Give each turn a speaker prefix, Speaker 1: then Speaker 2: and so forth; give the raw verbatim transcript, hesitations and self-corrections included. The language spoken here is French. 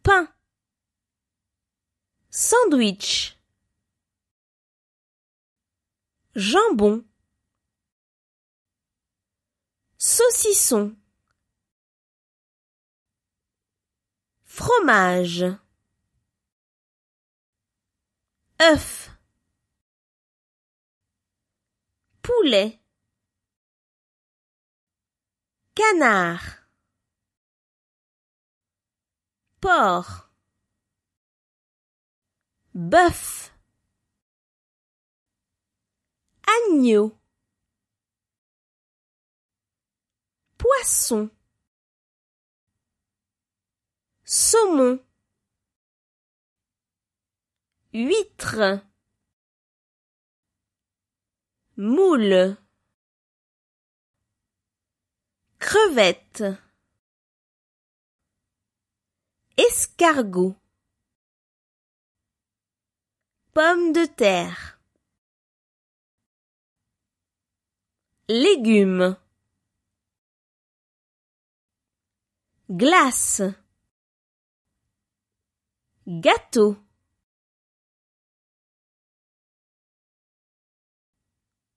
Speaker 1: pain, sandwich, jambon, saucisson, fromage, œuf, poulet, canard, porc, bœuf, agneau, poisson, saumon, huître, moule, crevette, escargot, pommes de terre, légumes, glace, gâteau.